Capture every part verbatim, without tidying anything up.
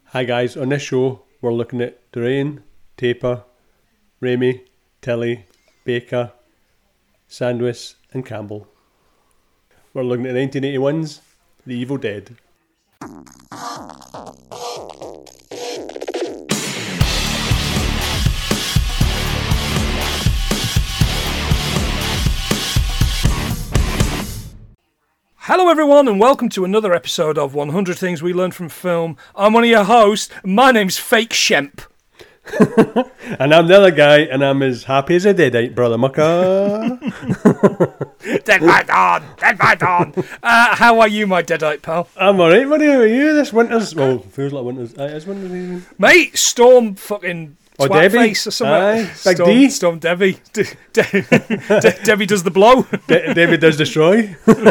Hi guys, on this show we're looking at Durain, Taper, Raimi, Tilly, Baker, Sandwich and Campbell. We're looking at nineteen eighty-one's The Evil Dead. Hello everyone and welcome to another episode of one hundred Things We Learned from Film. I'm one of your hosts. My name's Fake Shemp. And I'm the other guy and I'm as happy as a deadite, brother mucker. Dead by dawn! Dead by dawn! Uh, how are you, my deadite pal? I'm alright, buddy. How are you? This winter's... Well, feels like winter's... It is winter's even. Mate, Storm fucking... Oh, Twat Debbie? face or something. Aye, Big Storm, D? Storm Debbie. De- De- De- Debbie does the blow. De- David does destroy.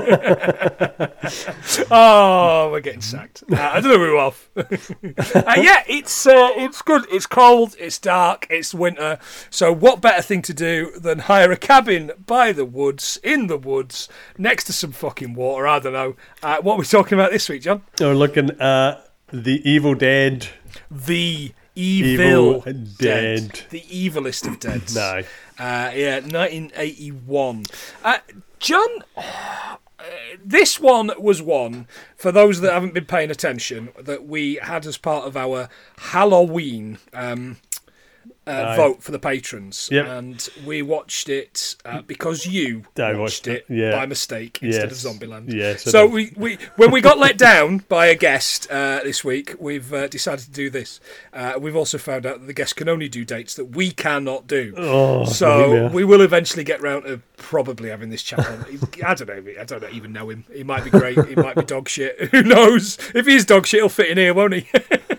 Oh, we're getting sacked. Uh, I don't know who off. uh, yeah, it's uh, it's good. It's cold. It's dark. It's winter. So what better thing to do than hire a cabin by the woods, in the woods, next to some fucking water? I don't know. Uh, what are we talking about this week, John? We're looking at The Evil Dead. The Evil, Evil Dead. Dead. The evilest of deads. Nah. Uh, yeah, nineteen eighty-one. Uh, John, uh, this one was one, for those that haven't been paying attention, that we had as part of our Halloween um, uh, vote for the patrons. Yep. And we watched it uh, because you I watched, watched it, it, yeah. by mistake instead Yes. of Zombieland. Yes, I so did. we, we when we got let down by a guest uh, this week, we've uh, decided to do this. Uh, we've also found out that the guest can only do dates that we cannot do. Oh, so yeah. we will eventually get round to probably having this chat on. I don't know. I don't even know him. He might be great. He might be dog shit. Who knows? If he is dog shit, he'll fit in here, won't he?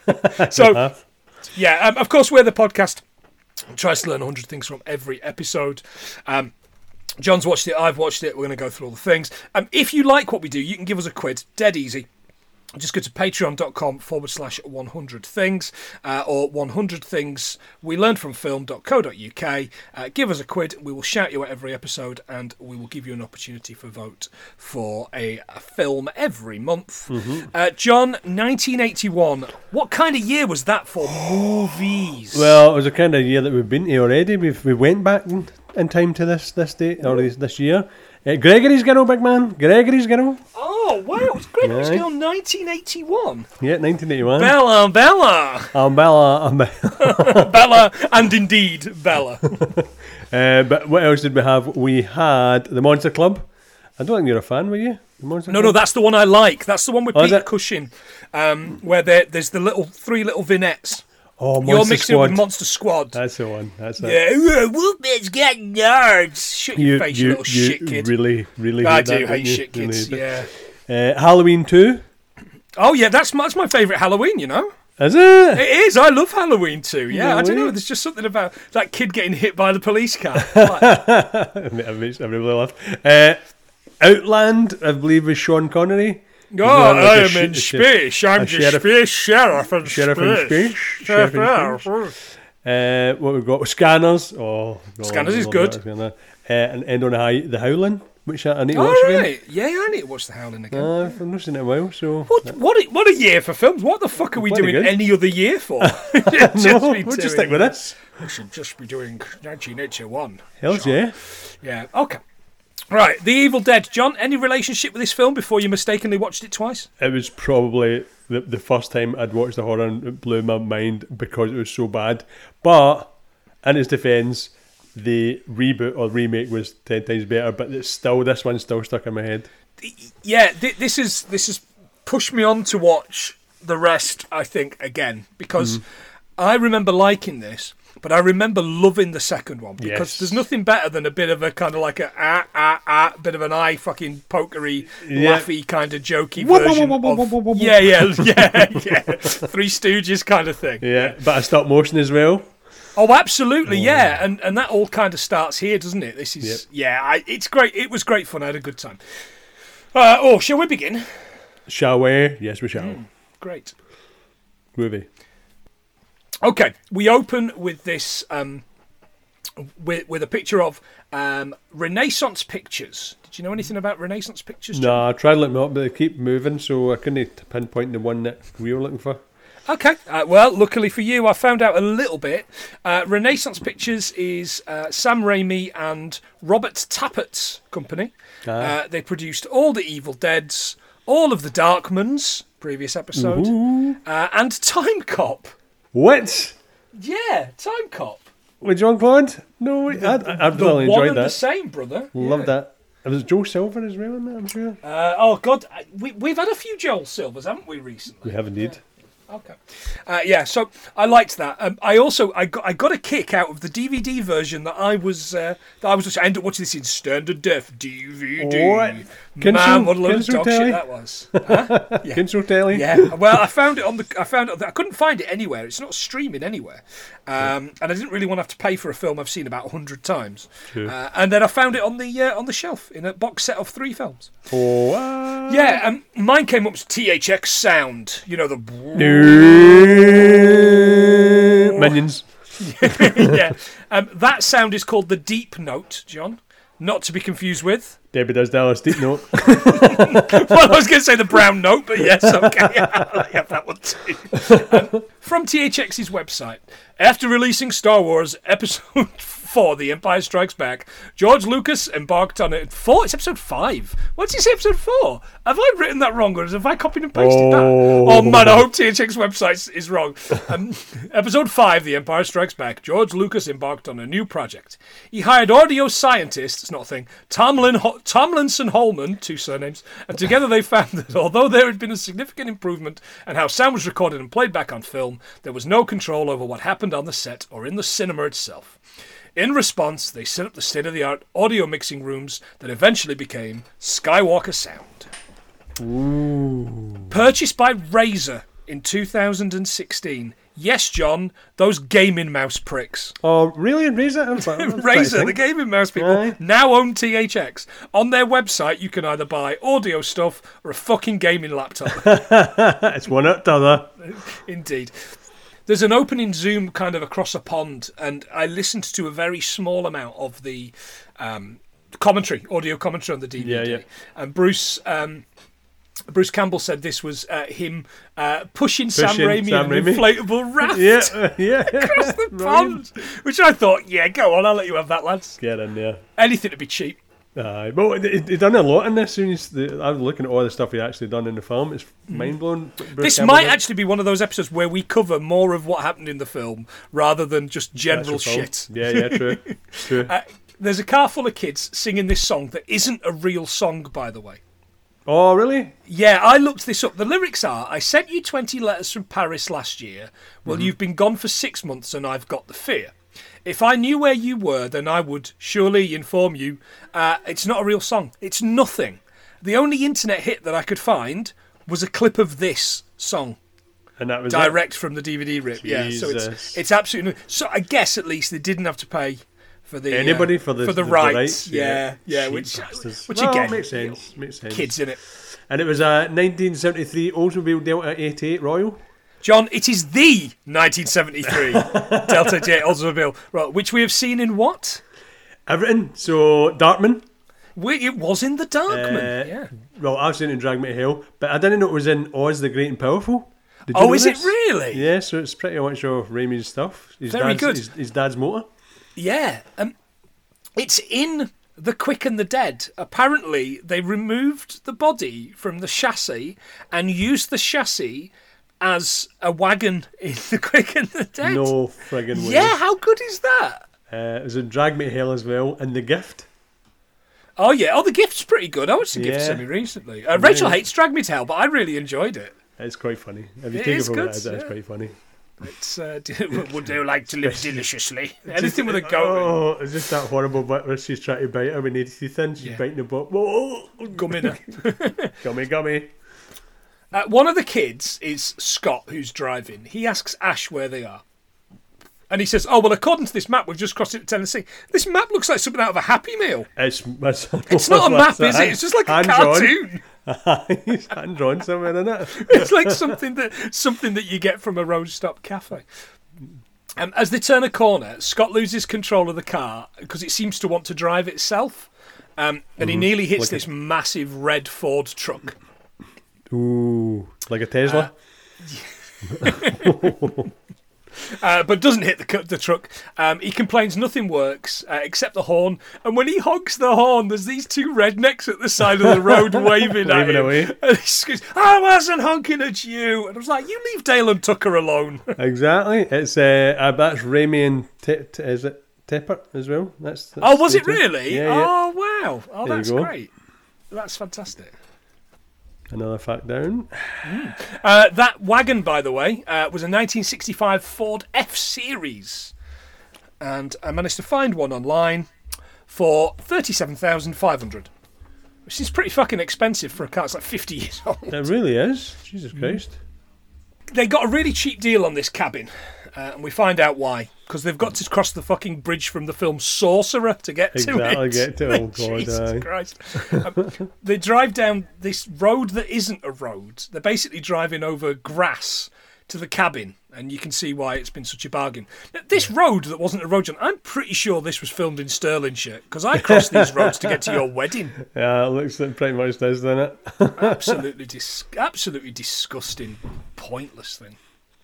So, yeah, um, of course, we're the podcast that tries to learn one hundred things from every episode. Um, John's watched it. I've watched it. We're going to go through all the things. Um, if you like what we do, you can give us a quid. Dead easy. Just go to patreon.com forward slash 100 things uh, or one hundred things we learned from film.co.uk. Uh, give us a quid. We will shout you at every episode and we will give you an opportunity for vote for a, a film every month. Mm-hmm. Uh, John, nineteen eighty-one. What kind of year was that for movies? Well, it was a kind of year that we've been to already. We've, we went back in, in time to this this date, or this, this year. Uh, Gregory's Girl, big man. Gregory's Girl. Oh, wow. It was Gregory's Aye. Girl nineteen eighty-one. Yeah, nineteen eighty-one. Bella, Bella. Um, Bella. Um, Bella, and indeed, Bella. uh, but what else did we have? We had The Monster Club. I don't think you're a fan, were you? The Monster No, Club? no, that's the one I like. That's the one with Oh, is Peter it? Cushing, um, where there, there's the little three little vignettes. Oh, Monster You're mixing Squad. it with Monster Squad. That's the one. That's it. Yeah, Wolfman's got nerds. Shut your You, face, you, you, little you shit kid. really, really I hate do that, hate don't you? shit Really kids. hate Yeah. it. Uh, Halloween two. Oh yeah, that's my, that's my favourite Halloween. You know, Is it? it is. I love Halloween too. Yeah, No I don't know. way. There's just something about that kid getting hit by the police car. Like, It makes everybody laugh. Uh, Outland, I believe, with Sean Connery. oh, like a I am sh- in sh- space. I'm a the sheriff- space sheriff in Sheriff in space. Space. Sheriff in Space. Uh, what we've got? Scanners. Oh, God, Scanners I is love good. that Scanner. Uh, and end on a high, The Howling, which I, I need to All watch again. right. Yeah, I need to watch The Howling again. Uh, I've not seen it in a while, so. What what a, what a year for films! What the fuck are we Bloody doing good. any other year for? just No, be we'll just doing- stick with this. We should just be doing nineteen eighty-one. Hells yeah. Yeah. Okay. Right. The Evil Dead. John, any relationship with this film before you mistakenly watched it twice? It was probably the, the first time I'd watched the horror and it blew my mind because it was so bad. But, in its defence, the reboot or remake was ten times better, but it's still, this one's still stuck in my head. Yeah. Th- this is this has pushed me on to watch the rest. I think again because I remember liking this. But I remember loving the second one because Yes. there's nothing better than a bit of a kind of like a ah ah ah bit of an eye fucking pokery, Yeah. laughy kind of jokey Whoop, version whoop, whoop, of whoop, whoop, whoop. yeah yeah yeah yeah Three Stooges kind of thing. Yeah, but a stop motion as well. Oh, absolutely, yeah, and and that all kind of starts here, doesn't it? This is Yep. yeah, I, it's great. It was great fun. I had a good time. Uh, oh, shall we begin? Shall we? Yes, we shall. Mm, great. Movie. Okay, we open with this, um, with with a picture of um, Renaissance Pictures. Did you know anything about Renaissance Pictures? John? No, I tried to look them up, but they keep moving, so I couldn't pinpoint the one that we were looking for. Okay. Uh, well, luckily for you, I found out a little bit. Uh, Renaissance Pictures is uh, Sam Raimi and Robert Tappert's company. Ah. Uh, they produced all the Evil Deads, all of the Darkmans, previous episode, uh, and Time Cop. What? Yeah, Time Cop. With John Claude? No, I, I, I've The really one enjoyed and that. the same, brother. Love Yeah. that. It was Joe Silver as well in that, I'm sure. Uh, oh, God. We, we've had a few Joel Silvers, haven't we, recently? We have indeed. Okay. Uh, yeah, so I liked that. Um, I also I got I got a kick out of the D V D version that I was uh, that I was. I ended up watching this in standard def D V D. What? Man, Cancel- what a load of cancel dog telly? shit that was. Huh? Yeah. Cancel telly. Yeah, well, I found it on the. I found it. I couldn't find it anywhere. It's not streaming anywhere, um, and I didn't really want to have to pay for a film I've seen about a hundred times. True. Uh, and then I found it on the uh, on the shelf in a box set of three films. Oh, uh, Yeah, um, mine came up to T H X Sound. You know the. Minions. Yeah, um, that sound is called the deep note, John. Not to be confused with. Debbie does Dallas Deep Note. Well, I was going to say the brown note, but yes, okay, I'll let you have that one too. Um, from T H X's website, after releasing Star Wars Episode Four: The Empire Strikes Back, George Lucas embarked on it. Four? It's Episode Five. What's this Episode Four? Have I written that wrong, or have I copied and pasted Oh. that? Oh man, I hope T H X website is wrong. Um, episode Five: The Empire Strikes Back. George Lucas embarked on a new project. He hired audio scientist, it's not a thing, Tomlin Ho- Tomlinson Holman, two surnames, and together they found that although there had been a significant improvement in how sound was recorded and played back on film, there was no control over what happened on the set or in the cinema itself. In response, they set up the state-of-the-art audio mixing rooms that eventually became Skywalker Sound. Ooh. Purchased by Razer in two thousand sixteen. Yes, John, those gaming mouse pricks. Oh, really? Razer? I'm fine. I'm trying to Razer, the think. gaming mouse people, Aye. now own T H X. On their website, you can either buy audio stuff or a fucking gaming laptop. It's one at the other. Indeed. There's an opening Zoom kind of across a pond, and I listened to a very small amount of the um, commentary, audio commentary on the D V D. Yeah, yeah. And Bruce... Um, Bruce Campbell said this was uh, him uh, pushing, Sam Pushing Raimi Sam in an Raimi. inflatable raft Yeah, uh, yeah. across the Right. pond, which I thought, yeah, go on, I'll let you have that, lads. Get in there. Anything to be cheap. Aye, well, he, he done a lot in this. Soon as the, I was looking at all the stuff he actually done in the film. It's mind blowing. This might actually be one of those episodes where we cover more of what happened in the film rather than just general shit. Yeah, yeah, true, true. Uh, there's a car full of kids singing this song that isn't a real song, by the way. Oh, really? Yeah, I looked this up. The lyrics are, I sent you twenty letters from Paris last year. Well, you've been gone for six months and I've got the fear. If I knew where you were, then I would surely inform you. Uh, it's not a real song. It's nothing. The only internet hit that I could find was a clip of this song. And that was Direct from the D V D rip. Yeah, so it's, Jesus. it's absolutely... So I guess at least they didn't have to pay for the... Anybody uh, for the, for the, the rights. rights, Yeah, yeah, Cheap which, bastards. which Well, again... makes sense. Makes sense. Kids in it. And it was a nineteen seventy-three Oldsmobile Delta eighty-eight Royal. John, it is the nineteen seventy-three Delta J Oldsmobile, right, which we have seen in what? Everything. So Darkman. We, it was in the Darkman. Uh, yeah. Well, I've seen it in Drag Me to Hell, but I didn't know it was in Oz the Great and Powerful. Did you Oh, know is this? it really? Yeah, so it's pretty much of Raimi's stuff. His Very dad's, good. His, his dad's motor. Yeah. Um, it's in The Quick and the Dead. Apparently, they removed the body from the chassis and used the chassis as a wagon in The Quick and the Dead. No friggin' way. Yeah, how good is that? Uh, it was in Drag Me to Hell as well, and The Gift. Oh, yeah. Oh, The Gift's pretty good. I watched The Gift Yeah. semi-recently. Uh, Rachel Yeah. hates Drag Me to Hell, but I really enjoyed it. It's quite funny. If you It take is it from good, it, it's, it's yeah. quite funny. It's, uh, would you like to live deliciously? Anything with a goat. Oh, it's just that horrible bit where she's trying to bite her with her teeth in. She's Yeah. biting the butt. Whoa, Gum in her. gummy, gummy. Uh, one of the kids is Scott, who's driving. He asks Ash where they are. And he says, oh, well, according to this map, we've just crossed into Tennessee. This map looks like something out of a Happy Meal. It's, it's, It's not a map, is it? It's just like a cartoon. He's hand drawn somewhere in it. It's like something that something that you get from a road stop cafe. Um, as they turn a corner, Scott loses control of the car because it seems to want to drive itself. Um, and he nearly hits Like a- this massive red Ford truck. Ooh, like a Tesla. Uh, but doesn't hit the cu- the truck. Um, he complains nothing works uh, except the horn. And when he honks the horn, there's these two rednecks at the side of the road waving at Waving him. away. And he screams, "I wasn't honking at you!" And I was like, "You leave Dale and Tucker alone." Exactly. It's uh, uh, that's Remy and T- T- is it Tepper as well? That's, that's Oh, was it the two. really? Yeah, yeah. Oh, wow. Oh, There you that's go. great. That's fantastic. Another fact down. Uh, that wagon, by the way, uh, was a nineteen sixty-five Ford F-Series. And I managed to find one online for thirty-seven thousand five hundred dollars. Which is pretty fucking expensive for a car. It's like fifty years old. It really is. Jesus Christ. They got a really cheap deal on this cabin. Uh, and we find out why. Because they've got to cross the fucking bridge from the film Sorcerer to get to Exactly, it. get to it. Oh, God, Jesus aye. Christ. Um, they drive down this road that isn't a road. They're basically driving over grass to the cabin. And you can see why it's been such a bargain. Now, this road that wasn't a road, John, I'm pretty sure this was filmed in Stirlingshire. Because I crossed these roads to get to your wedding. Yeah, it looks like pretty much does, doesn't it? Absolutely, dis- absolutely disgusting, pointless thing.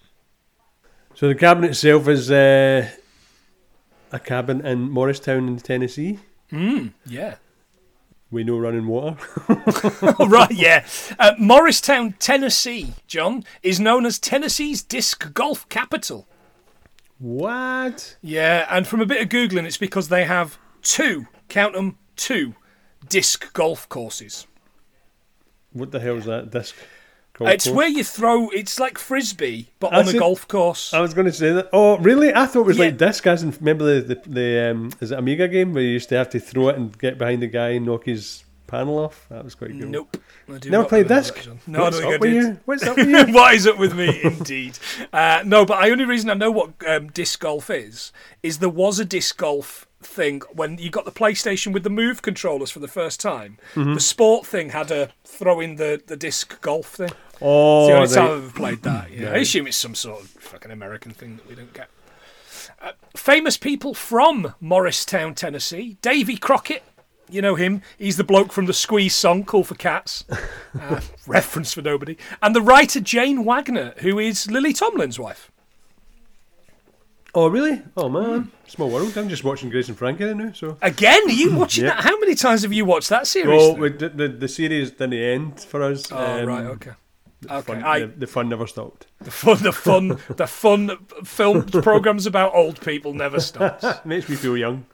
So the cabin itself is uh, a cabin in Morristown in Tennessee. Mm, yeah. We know running water. Oh, right, yeah. Uh, Morristown, Tennessee, John, is known as Tennessee's disc golf capital. What? Yeah, and from a bit of Googling, it's because they have two, count them, two disc golf courses. What the hell is that disc? Golf It's course? where you throw, it's like frisbee, but That's on a it. golf course. I was going to say that. Oh, really? I thought it was Yeah. like disc. As in, remember the the, the um, is it Amiga game where you used to have to throw it and get behind the guy and knock his panel off? That was quite cool. Nope. I do Never not played remember disc. that, John. No, What's I don't up think I with did. you? What's up with you? What is up with me, indeed? Uh, no, but the only reason I know what um, disc golf is, is there was a disc golf thing when you got the PlayStation with the Move controllers for the first time. Mm-hmm. The sport thing had a throw in the, the disc golf thing. Oh, It's the only they- time I've ever played that. Yeah. I Right. assume it's some sort of fucking American thing that we don't get. Uh, famous people from Morristown, Tennessee. Davy Crockett. You know him. He's the bloke from the Squeeze song, Call for Cats. Uh, reference for nobody. And the writer Jane Wagner, who is Lily Tomlin's wife. Oh, really? Oh, man. Small world. I'm just watching Grace and Frankie now, so... Again, are you watching Yeah. that? How many times have you watched that series? Well, then? we did, the, the series didn't end for us. oh, um, right, okay. The, Okay, fun, I- the, the fun never stopped. The fun, the fun, the fun film programs about old people never stops. Makes me feel young.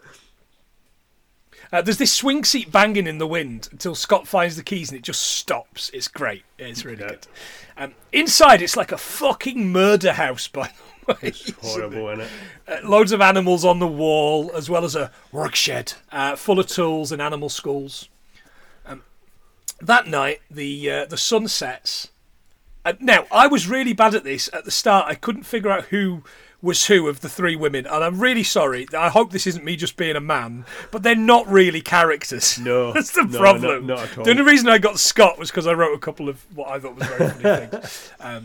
Uh, there's this swing seat banging in the wind until Scott finds the keys and it just stops. It's great. It's really Yeah. good. Um, inside, it's like a fucking murder house, by the way. It's horrible, isn't it? Uh, loads of animals on the wall, as well as a work shed uh, full of tools and animal schools. Um, that night, the uh, the sun sets. Uh, now, I was really bad at this at the start. I couldn't figure out who was who of the three women, and I'm really sorry. I hope this isn't me just being a man, but they're not really characters. No. That's the no, problem. Not, not at all. The only reason I got Scott was because I wrote a couple of what I thought was very funny things. Um,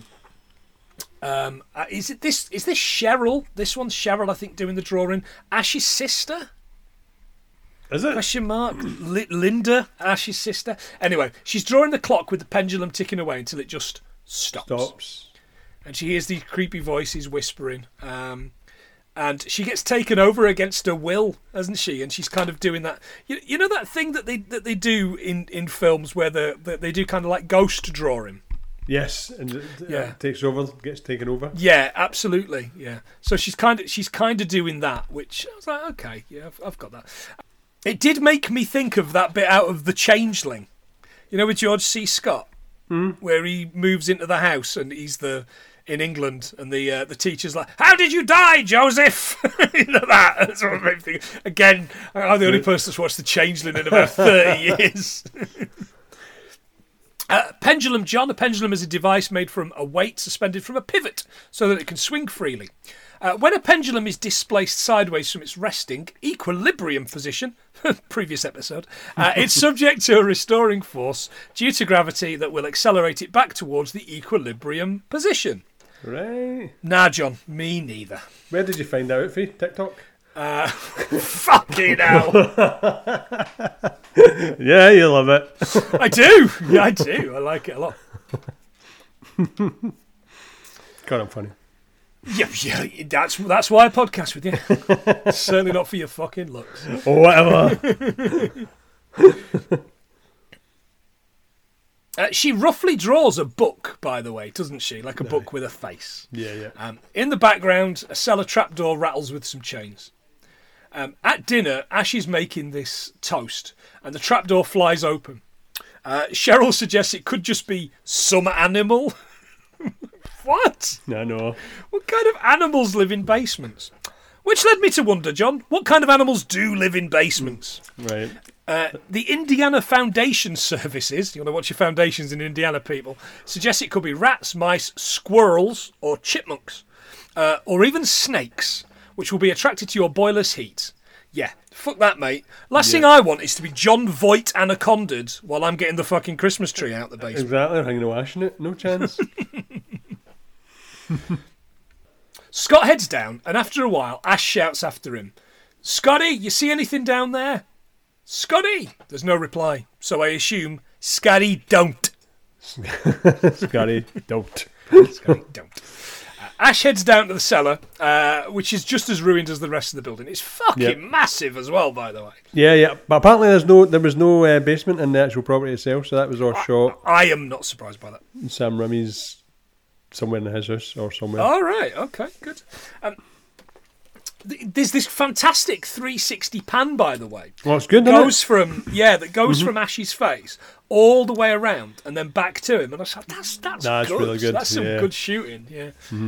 um, uh, is it this? Is this Cheryl? This one's Cheryl, I think, doing the drawing. Ash's sister? Is it? Question mark. Li- Linda, Ash's sister. Anyway, she's drawing the clock with the pendulum ticking away until it just stops. Stops. And she hears these creepy voices whispering. Um, and she gets taken over against her will, hasn't she? And she's kind of doing that. You, you know that thing that they that they do in, in films where the, that they do kind of like ghost drawing. Yes, and it, Yeah. it takes over, gets taken over. Yeah, absolutely. Yeah. So she's kind of she's kind of doing that, which I was like, okay, yeah, I've, I've got that. It did make me think of that bit out of The Changeling. You know, with George C. Scott, Mm. where he moves into the house and he's the in England, and the uh, the teacher's like, "How did you die, Joseph?" You know that. That's what made me think. Again, I'm the only person that's watched The Changeling in about thirty years. Uh, pendulum, John. A pendulum is a device made from a weight suspended from a pivot so that it can swing freely. Uh, when a pendulum is displaced sideways from its resting equilibrium position, previous episode, uh, it's subject to a restoring force due to gravity that will accelerate it back towards the equilibrium position. Right. Nah, John, me neither. Where did you find that out, Fee? TikTok? Uh, fucking hell. Yeah, you love it. I do. Yeah, I do. I like it a lot. God, I'm funny. Yeah, yeah, that's that's why I podcast with you. Certainly not for your fucking looks. Or whatever. Uh, she roughly draws a book, by the way, doesn't she? Like a no. book with a face. Yeah, yeah. Um, in the background, a cellar trapdoor rattles with some chains. Um, at dinner, Ash is making this toast, and the trapdoor flies open. Uh, Cheryl suggests it could just be some animal. What? No, no. What kind of animals live in basements? Which led me to wonder, John, what kind of animals do live in basements? Right. Uh, the Indiana Foundation Services, you want to watch your foundations in Indiana, people, suggests it could be rats, mice, squirrels, or chipmunks, uh, or even snakes, which will be attracted to your boiler's heat. Yeah, fuck that, mate. Last yeah. thing I want is to be John Voight anaconded while I'm getting the fucking Christmas tree out the basement. Exactly, I'm hanging a wash in it. No chance. Scott heads down, and after a while, Ash shouts after him, "Scotty, you see anything down there?" "Scotty!" There's no reply, so I assume Scotty don't. Scotty don't. Scotty don't. Uh, Ash heads down to the cellar, uh, which is just as ruined as the rest of the building. It's fucking yep. massive as well, by the way. Yeah, yeah. But apparently there's no, there was no uh, basement in the actual property itself, so that was all I, shot. I am not surprised by that. Sam Raimi's somewhere in his house or somewhere. All right, okay, good. Um, There's this fantastic three sixty pan, by the way. Well, it's good, goes it? from yeah, that goes mm-hmm. from Ash's face all the way around and then back to him. And I was like, that's that's, nah, good. That's really good. That's some yeah. good shooting. Yeah. Mm-hmm.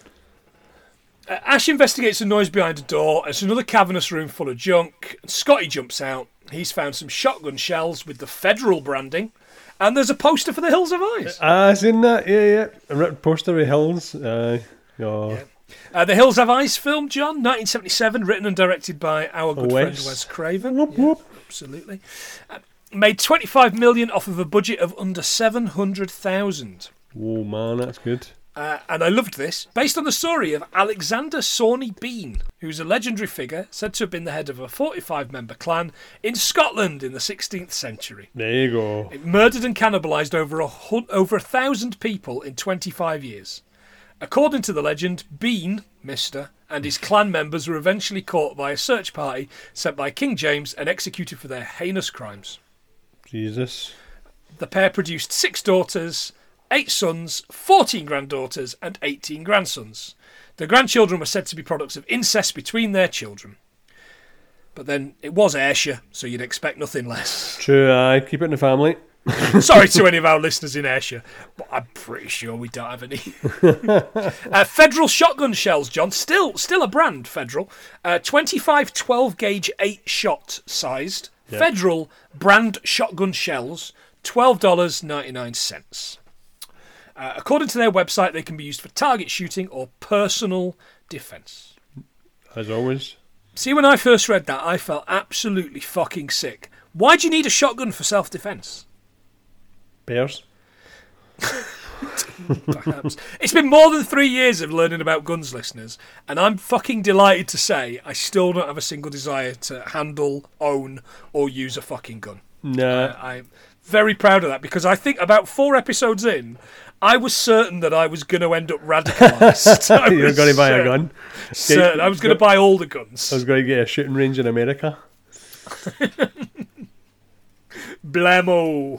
Uh, Ash investigates a noise behind a door. It's another cavernous room full of junk. And Scotty jumps out. He's found some shotgun shells with the Federal branding, and there's a poster for the Hills of Ice. Ah, uh, I've seen that. Yeah, yeah. A ripped poster with Hills. Uh, oh. Yeah. Uh, the Hills Have Ice film, John, nineteen seventy-seven, written and directed by our good oh, friend Wes Craven. Whoop, yeah, whoop. Absolutely. Uh, made twenty-five million dollars off of a budget of under seven hundred thousand dollars. Oh, man, that's good. Uh, and I loved this. Based on the story of Alexander Sawney Bean, who's a legendary figure said to have been the head of a forty-five member clan in Scotland in the sixteenth century. There you go. It murdered and cannibalised over a, over a thousand people in twenty-five years. According to the legend, Bean, Mister, and his clan members were eventually caught by a search party sent by King James and executed for their heinous crimes. Jesus. The pair produced six daughters, eight sons, fourteen granddaughters, and eighteen grandsons. The grandchildren were said to be products of incest between their children. But then it was Ayrshire, so you'd expect nothing less. True, I keep it in the family. Sorry to any of our listeners in Ayrshire, but I'm pretty sure we don't have any. uh, Federal shotgun shells, John. Still still a brand, Federal. Uh, twenty-five twelve gauge eight shot sized. Yep. Federal brand shotgun shells, twelve dollars and ninety-nine cents. Uh, according to their website, they can be used for target shooting or personal defence. As always. See, when I first read that, I felt absolutely fucking sick. Why do you need a shotgun for self-defence? Bears. Perhaps. It's been more than three years of learning about guns, listeners, and I'm fucking delighted to say I still don't have a single desire to handle, own, or use a fucking gun. No. Uh, I'm very proud of that, because I think about four episodes in, I was certain that I was going to end up radicalised. You were going to buy a gun? Certain. I was going to buy all the guns. I was going to get a shooting range in America. Blammo.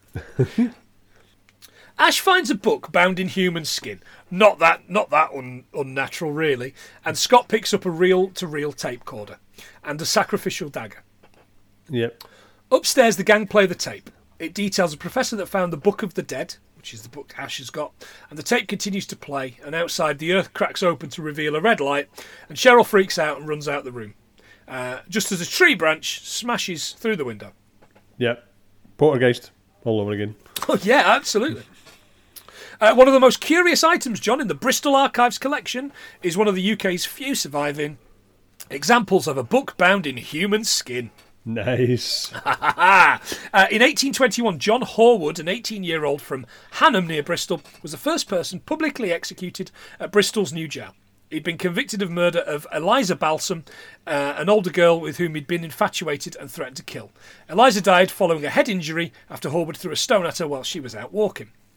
Ash finds a book bound in human skin. Not that not that un, unnatural, really. And Scott picks up a reel-to-reel tape recorder and a sacrificial dagger. Yep. Upstairs, the gang play the tape. It details a professor that found the Book of the Dead, which is the book Ash has got, and the tape continues to play, and outside the earth cracks open to reveal a red light, and Cheryl freaks out and runs out the room, uh, just as a tree branch smashes through the window. Yep. Poltergeist all over again. Oh, yeah, absolutely. Uh, one of the most curious items, John, in the Bristol Archives collection is one of the U K's few surviving examples of a book bound in human skin. Nice. uh, in eighteen twenty-one, John Horwood, an eighteen-year-old from Hanham near Bristol, was the first person publicly executed at Bristol's new jail. He'd been convicted of murder of Eliza Balsam, uh, an older girl with whom he'd been infatuated and threatened to kill. Eliza died following a head injury after Horwood threw a stone at her while she was out walking.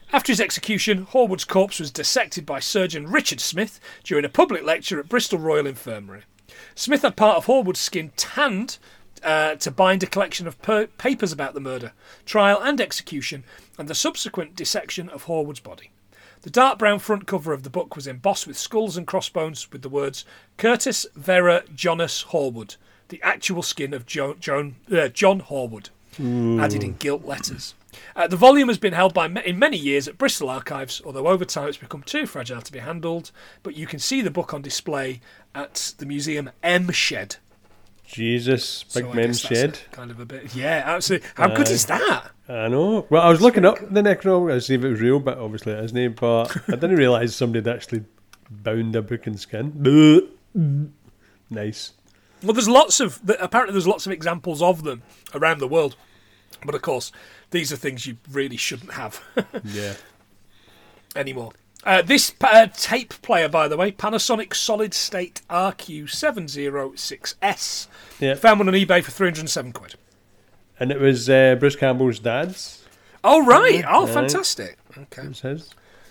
After his execution, Horwood's corpse was dissected by surgeon Richard Smith during a public lecture at Bristol Royal Infirmary. Smith had part of Horwood's skin tanned uh, to bind a collection of per- papers about the murder, trial and execution, and the subsequent dissection of Horwood's body. The dark brown front cover of the book was embossed with skulls and crossbones with the words Curtis Vera Jonas Horwood, the actual skin of jo- Joan, uh, John Horwood, mm. added in gilt letters. Uh, the volume has been held by ma- in many years at Bristol Archives, although over time it's become too fragile to be handled. But you can see the book on display at the museum M Shed. Jesus, big so men shed. Kind of a bit, yeah, absolutely. How uh, good is that? I know. Well, I was looking up the necro to see if it was real, but obviously it isn't. But I didn't realise somebody had actually bound a book in skin. Nice. Well, there's lots of apparently there's lots of examples of them around the world. But of course, these are things you really shouldn't have yeah. anymore. Uh, this uh, tape player, by the way, Panasonic Solid State R Q seven oh six S. Yeah. Found one on eBay for three hundred and seven quid. And it was uh, Bruce Campbell's dad's. Oh, right. Oh, yeah. fantastic. Okay. It says.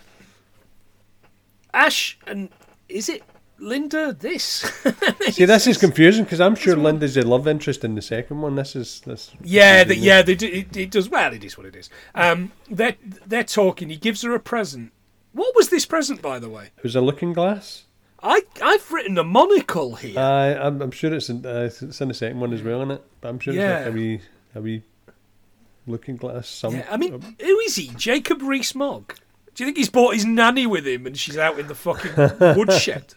Ash, and is it Linda this? See, this is confusing because I'm sure Linda's a love interest in the second one. This is this. Yeah, the, yeah, they do, it, it does. Well, it is what it is. Um, they're they're talking. He gives her a present. What was this present, by the way? It was a looking glass. I I've written a monocle here. Uh, I'm I'm sure it's in uh, it's in the second one as well, isn't it? But I'm sure yeah. it's like a wee a wee looking glass. Some. Yeah, I mean, who is he? Jacob Rees-Mogg. Do you think he's brought his nanny with him and she's out in the fucking woodshed?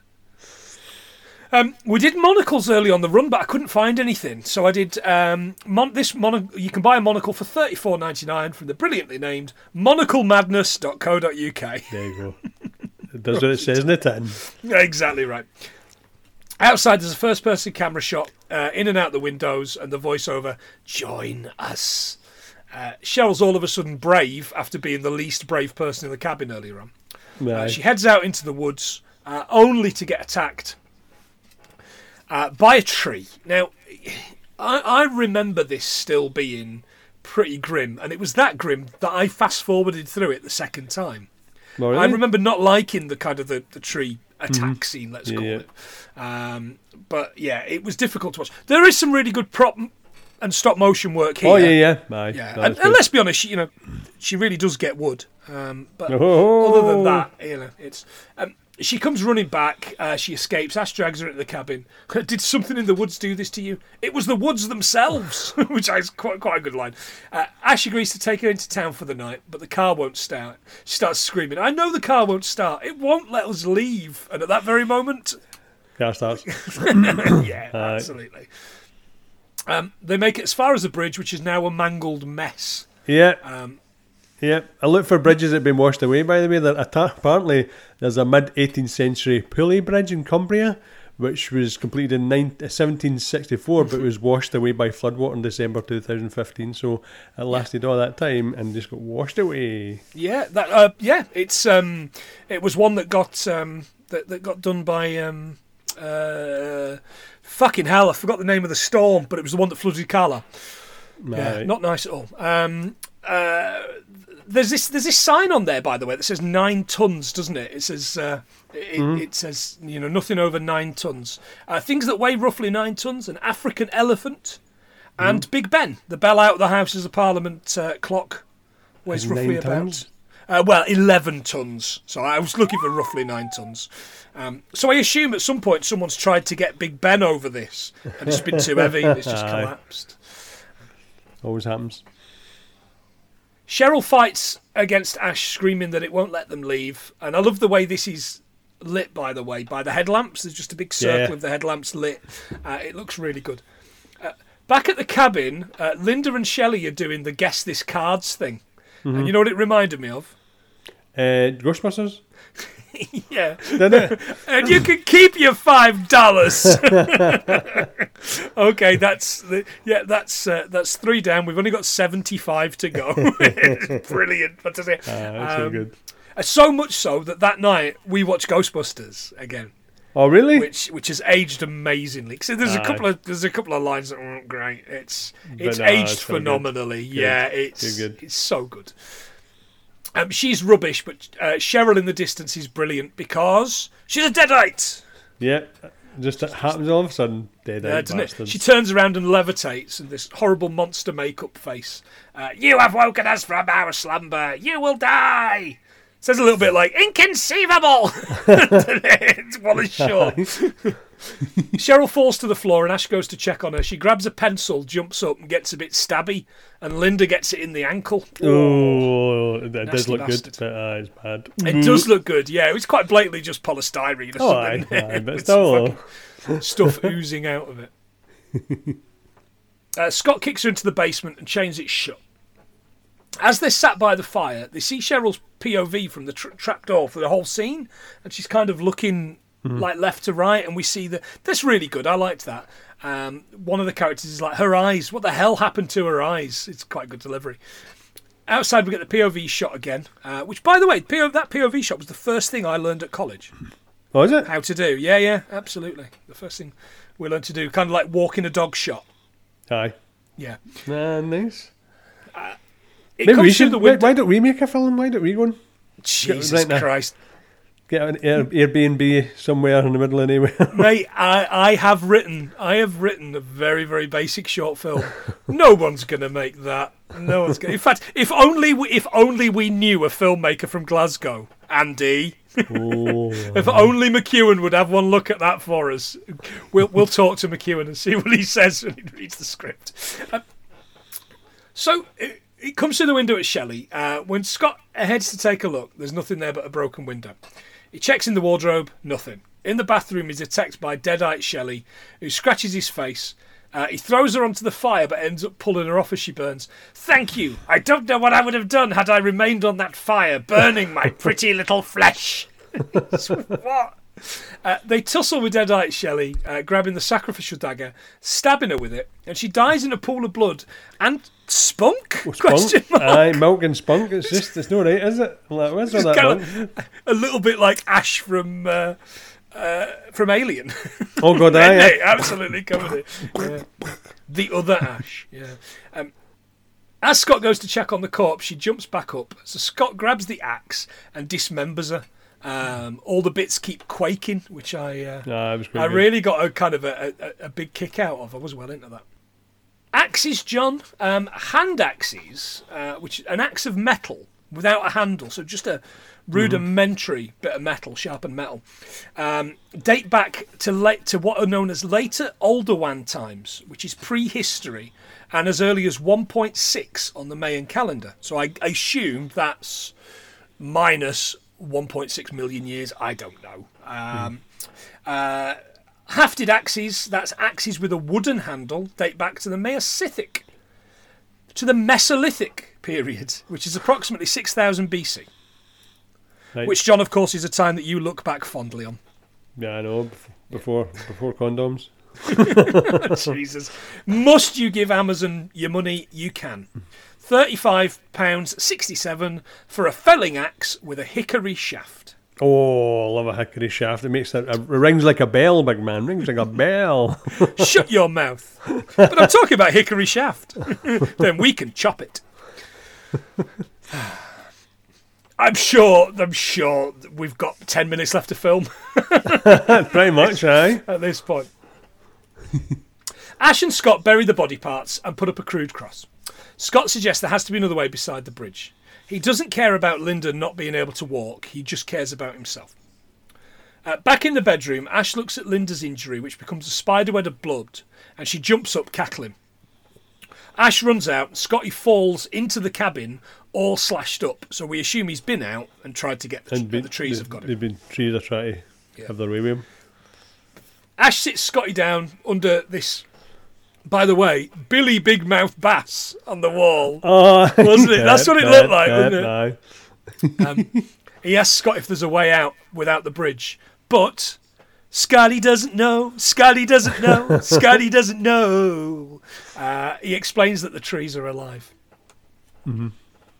Um, we did monocles early on the run, but I couldn't find anything. So I did um, mon- this. Mono- you can buy a monocle for thirty-four ninety-nine from the brilliantly named monocle madness dot co dot uk. There you go. It does what it says in the tin. Exactly right. Outside, there's a first-person camera shot uh, in and out the windows, and the voiceover, "Join us." Uh, Cheryl's all of a sudden brave after being the least brave person in the cabin earlier on. Right. Uh, she heads out into the woods, uh, only to get attacked uh, by a tree. Now, I, I remember this still being pretty grim, and it was that grim that I fast-forwarded through it the second time. Oh, really? I remember not liking the kind of the, the tree attack mm-hmm. scene, let's yeah, call yeah. it. Um, but yeah, it was difficult to watch. There is some really good prop and stop motion work here. Oh yeah, yeah, Aye, yeah. And, and let's be honest, she, you know, she really does get wood. Um, but oh. other than that, you know, it's. Um, she comes running back. Uh, she escapes. Ash drags her into the cabin. Did something in the woods do this to you? It was the woods themselves, which is quite quite a good line. Uh, Ash agrees to take her into town for the night, but the car won't start. She starts screaming, "I know the car won't start. It won't let us leave." And at that very moment, car starts. yeah, uh, absolutely. Um, they make it as far as the bridge, which is now a mangled mess. Yeah. Um, yeah. I look for bridges that have been washed away, by the way. There, apparently, there's a mid-eighteenth century pulley bridge in Cumbria, which was completed in seventeen sixty-four, but was washed away by floodwater in December two thousand fifteen. So it lasted all that time and just got washed away. Yeah, that. Uh, yeah, it's um, it was one that got um, that that got done by um, uh, fucking hell. I forgot the name of the storm, but it was the one that flooded Carla. Right. Yeah, not nice at all. Um, uh, there's this there's this sign on there, by the way, that says nine tons, doesn't it? It says uh, it, mm. it says you know nothing over nine tons. Uh, things that weigh roughly nine tons: an African elephant, and mm. Big Ben, the bell out of the Houses of Parliament uh, clock, weighs and roughly about tons? uh, well eleven tons. So I was looking for roughly nine tons. Um, so I assume at some point someone's tried to get Big Ben over this, and it's been too heavy. It's just collapsed. Always happens. Cheryl fights against Ash, screaming that it won't let them leave. And I love the way this is lit, by the way, by the headlamps. There's just a big circle yeah. of the headlamps lit. Uh, it looks really good. Uh, back at the cabin, uh, Linda and Shelley are doing the Guess This Cards thing. Mm-hmm. And you know what it reminded me of? Uh, Ghostbusters? yeah. And you can keep your five dollars. Okay, that's the, yeah, that's uh, that's three down. We've only got seventy-five to go. Brilliant, fantastic. Ah, that's um, so good. So much so that that night we watched Ghostbusters again. Oh, really? Which which has aged amazingly. So there's ah. a couple of there's a couple of lines that aren't great. It's but it's no, aged it's so phenomenally. good. Yeah, good. it's good. it's so good. Um, she's rubbish, but uh, Cheryl in the distance is brilliant because she's a deadite. Yeah, just it happens all of a sudden. Deadite Uh, doesn't it? bastards. She turns around and levitates, and this horrible monster makeup face. Uh, you have woken us from our slumber. You will die. Says a little bit like inconceivable. It's Wallace Shawn. Cheryl falls to the floor, and Ash goes to check on her. She grabs a pencil, jumps up, and gets a bit stabby. And Linda gets it in the ankle. Oh, that does Nasty look bastard. good, but uh, it's bad. It does look good, yeah. It was quite blatantly just polystyrene or Oh, something. aye, aye, but With still. some fucking stuff oozing out of it. Uh, Scott kicks her into the basement and chains it shut. As they're sat by the fire, they see Cheryl's P O V from the tra- trapdoor for the whole scene, and she's kind of looking mm-hmm. like left to right, and we see that. That's really good. I liked that. Um, one of the characters is like, her eyes. What the hell happened to her eyes? It's quite good delivery. Outside, we get the P O V shot again, uh, which, by the way, P O- that P O V shot was the first thing I learned at college. Oh, is it? How to do. Yeah, yeah, absolutely. The first thing we learned to do, kind of like walking a dog shot. Aye. Yeah. Nah, nice. Uh, it Maybe comes we through should. the Why, window. why don't we make a film? Why don't we go and Jesus right now. Christ. get an Air, Airbnb somewhere in the middle of nowhere? Mate, I, I have written I have written a very, very basic short film. No one's gonna make that. No one's gonna. In fact, if only we, if only we knew a filmmaker from Glasgow, Andy. Oh, if only McEwan would have one look at that for us. We'll we'll talk to McEwan and see what he says when he reads the script. Uh, so it, it comes through the window at Shelley. Uh, when Scott heads to take a look, there's nothing there but a broken window. He checks in the wardrobe, nothing. In the bathroom, he's attacked by deadite Shelley, who scratches his face. Uh, he throws her onto the fire, but ends up pulling her off as she burns. Thank you. I don't know what I would have done had I remained on that fire, burning my pretty little flesh. What? Uh, they tussle with deadite Shelley, uh, grabbing the sacrificial dagger, stabbing her with it, and she dies in a pool of blood. And spunk? oh, Question spunk. mark. Aye, milk and spunk. It's just, it's not right, is it? Like, where's all It's that kinda- milk? A little bit like Ash from uh, uh, from Alien. Oh god, Isn't aye. it? Absolutely covered it. Yeah. The other Ash. Yeah. Um, as Scott goes to check on the corpse, she jumps back up. So Scott grabs the axe and dismembers her. Um, all the bits keep quaking, which I uh, Nah, it was quite I good. really got a kind of a, a, a big kick out of. I was well into that. Axes, John. Um, hand axes, uh, which an axe of metal without a handle, so just a rudimentary bit of metal, sharpened metal, um, date back to late to what are known as later Alderwan times, which is prehistory, and as early as one point six on the Mayan calendar. So I, I assume that's minus one point six million years. I don't know. Um, uh, hafted axes, that's axes with a wooden handle, date back to the Mesolithic, to the Mesolithic period, which is approximately six thousand B C. Right. Which, John, of course, is a time that you look back fondly on. Yeah, I know. bef- Before, before condoms. Jesus. Must you give Amazon your money? You can. thirty-five pounds sixty-seven for a felling axe with a hickory shaft. Oh, I love a hickory shaft. It makes that. It rings like a bell, big man. Rings like a bell. Shut your mouth. But I'm talking about hickory shaft. Then we can chop it. I'm sure, I'm sure we've got ten minutes left to film Pretty much, aye. at this point. Ash and Scott bury the body parts and put up a crude cross. Scott suggests there has to be another way beside the bridge. He doesn't care about Linda not being able to walk. He just cares about himself. Uh, back in the bedroom, Ash looks at Linda's injury, which becomes a spiderweb of blood, and she jumps up, cackling. Ash runs out. Scotty falls into the cabin, all slashed up. So we assume he's been out and tried to get the, And but the trees have got him. They've been trees are trying to Yeah. have their way with him. Ash sits Scotty down under this, by the way, Billy Big Mouth Bass on the wall. Oh, Wasn't it? That's what it looked like, wasn't it? Aye. Um, he asks Scott if there's a way out without the bridge. But Scotty doesn't know. Scotty doesn't know. Scotty doesn't know. Uh, he explains that the trees are alive. Mm-hmm.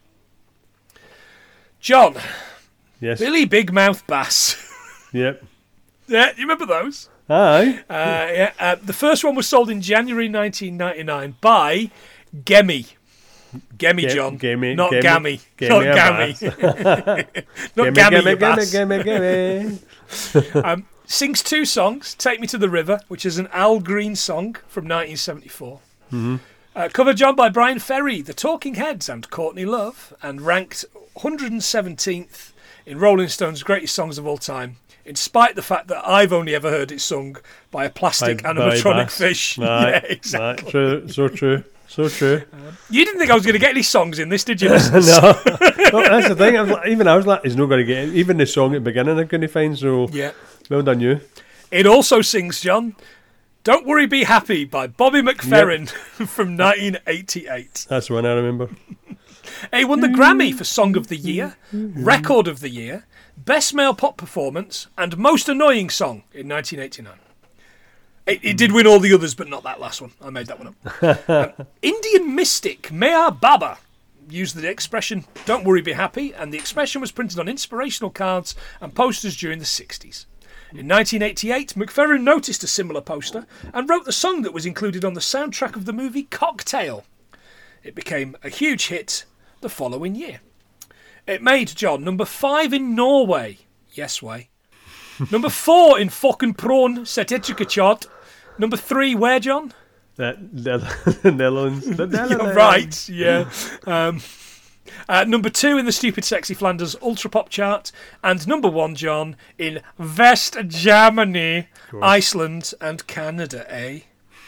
John, Yes. Billy Big Mouth Bass. Yep. Yeah, you remember those? Aye. Uh, yeah, uh, the first one was sold in January nineteen ninety-nine by Gemi. Gemmy, Ge- John. Gemmy, Not Gemmy, Gammy. Gemmy Not a Gammy. Not Gimme, Gammy, gimme, you gimme, bass. gimme, gimme. Um, sings two songs, Take Me to the River, which is an Al Green song from nineteen seventy-four. Mm-hmm. Uh, covered, John, by Brian Ferry, The Talking Heads and Courtney Love, and ranked one hundred seventeenth in Rolling Stone's greatest songs of all time, in spite of the fact that I've only ever heard it sung by a plastic By- by animatronic bass. fish. Right, Yeah, exactly. right, true, so true, so true. You didn't think I was going to get any songs in this, did you? no, well, that's the thing. I was like, even I was like, he's not going to get it. Even the song at the beginning, I couldn't find. So, Yeah. well done, you. It also sings, John, Don't Worry, Be Happy by Bobby McFerrin from nineteen eighty-eight. That's the one I remember. He won the Grammy for Song of the Year, Record of the Year, Best Male Pop Performance, and Most Annoying Song in nineteen eighty-nine. It, it did win all the others, but not that last one. I made that one up. um, Indian mystic Meher Baba used the expression "Don't worry, be happy," and the expression was printed on inspirational cards and posters during the sixties. In nineteen eighty-eight, McFerrin noticed a similar poster and wrote the song that was included on the soundtrack of the movie Cocktail. It became a huge hit the following year. It made, John, number five in Norway. Yes, way. Number four in fucking prawn Setetica chart. Number three, where, John? That the, the Netherlands. The You're Netherlands. right, yeah. Um, uh, number two in the Stupid Sexy Flanders Ultra Pop chart. And number one, John, in West Germany, Iceland, and Canada, eh?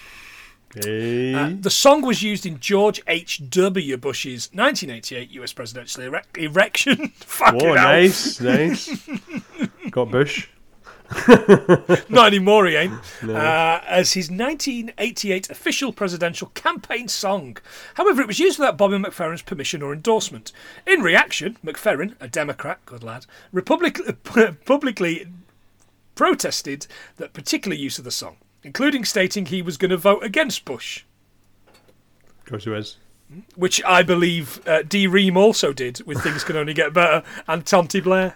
Hey. Uh, the song was used in George H W. Bush's nineteen eighty-eight U S presidential ere- election. Fucking oh, hell. nice, nice. Got Bush. Not anymore, he ain't. No. Uh, as his nineteen eighty-eight official presidential campaign song. However, it was used without Bobby McFerrin's permission or endorsement. In reaction, McFerrin, a Democrat, good lad, republic- publicly protested that particular use of the song, including stating he was going to vote against Bush, Of course he was. which I believe uh, D. Ream also did with Things Can Only Get Better and Tonty Blair.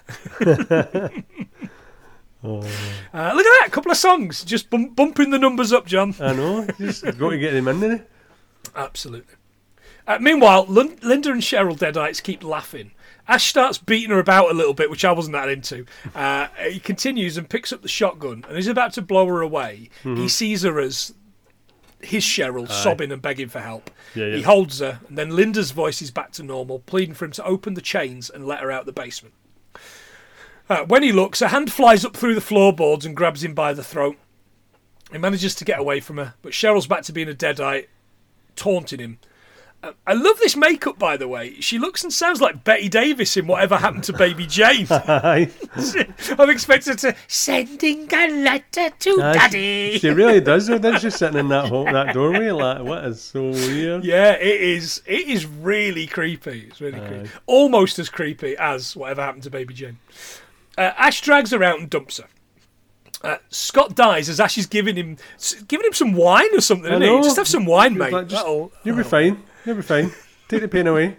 Oh. Uh, look at that, a couple of songs, just bum- bumping the numbers up, John. I know. Just got to get them in there. Absolutely. Uh, meanwhile, Lin- Linda and Cheryl Deadites keep laughing. Ash starts beating her about a little bit, which I wasn't that into. Uh, he continues and picks up the shotgun and is about to blow her away. Mm-hmm. He sees her as his Cheryl, Aye. sobbing and begging for help. Yeah, yeah. He holds her, and then Linda's voice is back to normal, pleading for him to open the chains and let her out the basement. Uh, when he looks, a hand flies up through the floorboards and grabs him by the throat. He manages to get away from her, but Cheryl's back to being a deadite, taunting him. Uh, I love this makeup, by the way. She looks and sounds like Betty Davis in Whatever Happened to Baby Jane. Aye. I'm expecting her to sending a letter to Aye, Daddy. She really does, though, doesn't she? Sitting in that hole, that doorway, like, what is so weird? Yeah, it is. It is really creepy. It's really Aye. creepy. Almost as creepy as Whatever Happened to Baby Jane. Uh, Ash drags her out and dumps her. Uh, Scott dies as Ash is giving him giving him some wine or something. I Isn't he? know. Just have some wine, mate. Like, just- That'll- You'll be fine. You'll be fine. Take the pain away.